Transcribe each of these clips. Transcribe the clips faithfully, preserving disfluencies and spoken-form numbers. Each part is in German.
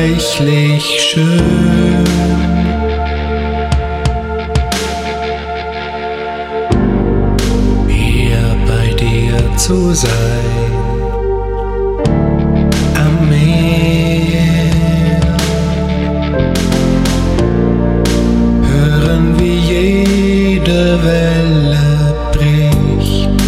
reichlich schön. Hier bei dir zu sein, am Meer, hören wie jede Welle bricht.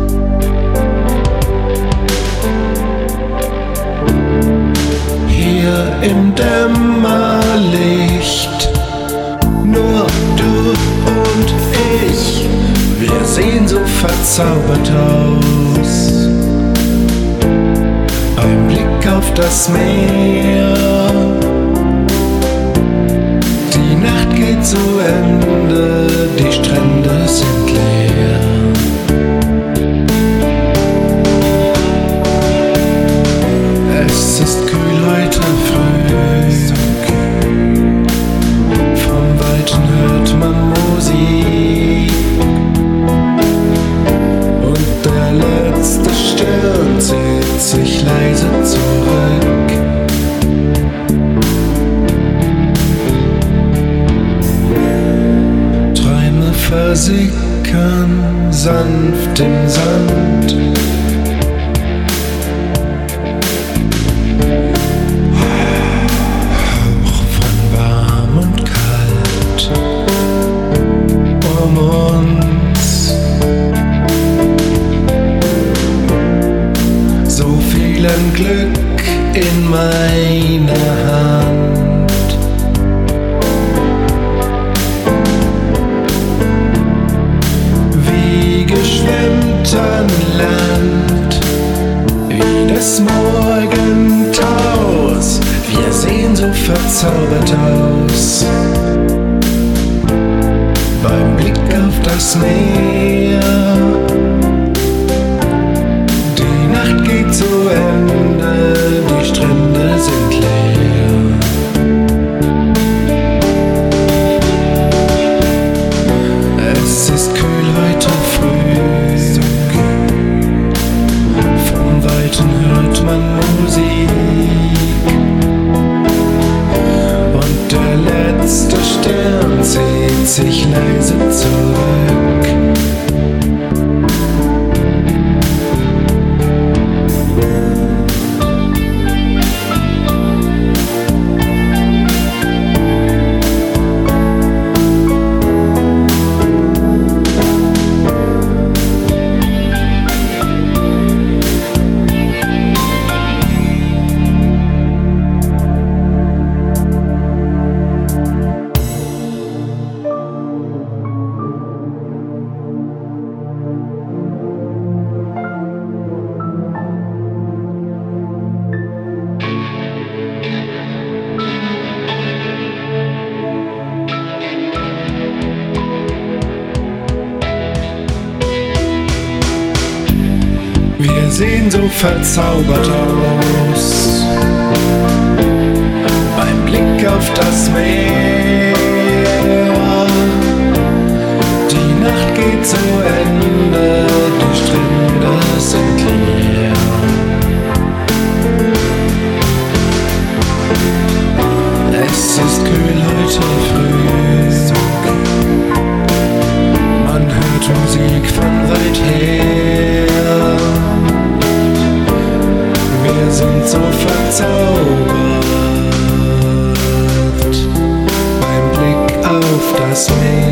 Hier im Dämmerlicht, nur du und ich, wir sehen so verzaubert aus. Beim Blick auf das Meer, die Nacht geht zu Ende, die Strände sind leer. Es ist kühl heute früh, vom Weiten hört man Musik und der letzte Stern zieht sich leise zurück. Träume versickern sanft im Sand. Hauch von warm und kalt um uns. So viel Glück in meiner Hand. Wie geschwemmt an Land, wie des Morgentaus, wir sehen so verzaubert aus. Beim Blick auf das Meer, die Nacht geht zu Ende, die Strände sind leer. Es ist kühl heute früh, vom Weiten hört man Musik und der letzte Stern zieht sich leise zurück. Wir sehen so verzaubert aus, beim Blick auf das Meer. Die Nacht geht zu Ende, die Strände sind leer. Es ist kühl heute früh, man hört Musik von weit her. Wir sind so verzaubert beim Blick auf das Meer.